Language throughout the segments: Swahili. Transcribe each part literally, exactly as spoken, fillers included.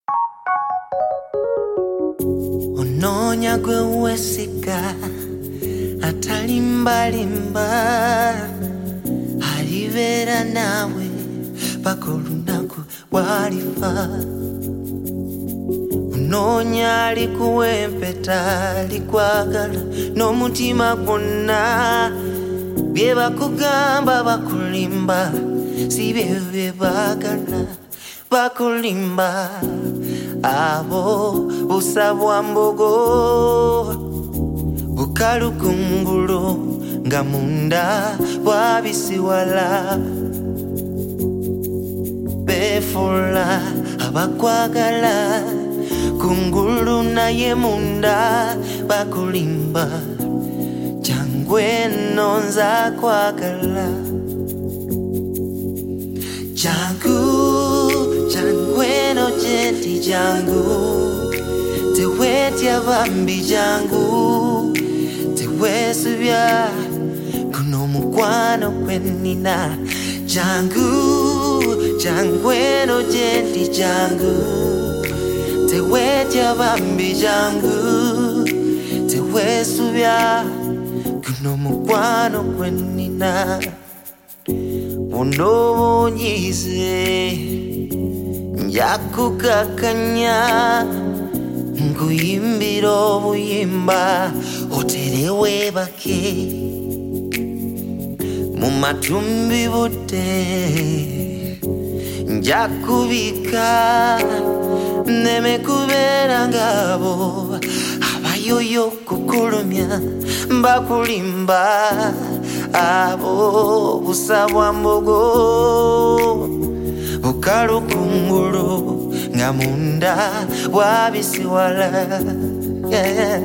Ononya gwe wesiga atalimba limba alivera nawe paka olunaku walifa. Ononya alikuwa empeta alikwagala n'omutima gwonna, bye bakugamba bakulimba si bye bye bagala bakulimba. Abo busabwa mbogo bukalukungulu nga munda bwabisiwala. Befula abakwagala kungulu naye munda bakulimba. Jangwe nonza kwagala jangu jangwe no jenti jangu tewetya bambi jangu tewesubya kuno mukwano kwenina. Jangu jangwe no jenti jangu tewetya bambi jangu tewesubya kuno mukwano kwenina. Buno bunyize njakukakanya nkuyimbira obuyimba oterewe bake mu matumbi budde njakubika neme kubeera ngabo abayoyo kukulumya bakulimba. Abo busabwa mbogo bukalukungulu nga munda bwabisiwala. Yeah.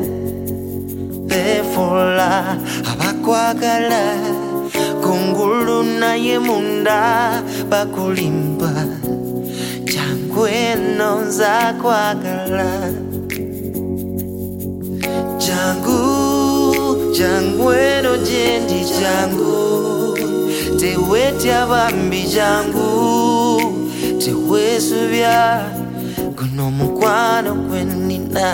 Befula abakwagala kungulu naye munda bakulimba. Jangwe nonza kwagala jangu jangwe no jendi jangu tewetya bambi jangu tewesubya kuno mukwano kwenina.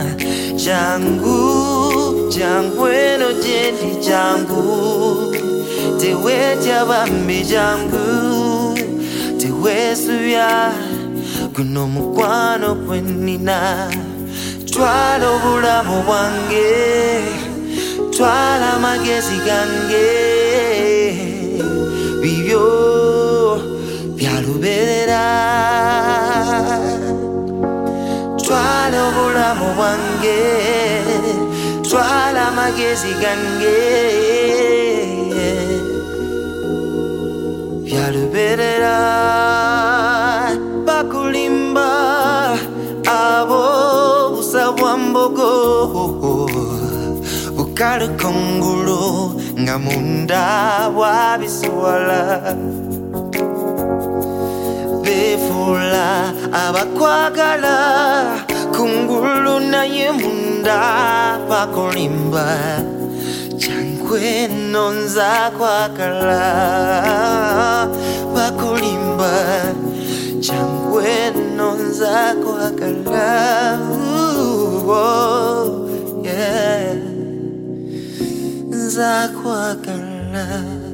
Jangu jangwe no jendi jangu tewetya bambi jangu tewesubya kuno mukwano kwenina. Twala obulamu bwange twala amagezi gange bibyo byaluberera. Twala obulamu bwange twala amagezi gange byaluberera. Bakulimba abo busabwa mbogo bukalukungulu nga munda bwabisiwala. Befula abakwagala kungulu naye munda bakulimba. Jangwe nonza kwagala bakulimba. Jangwe nonza kwagala. Ooh, oh, yeah. Nza kwagala.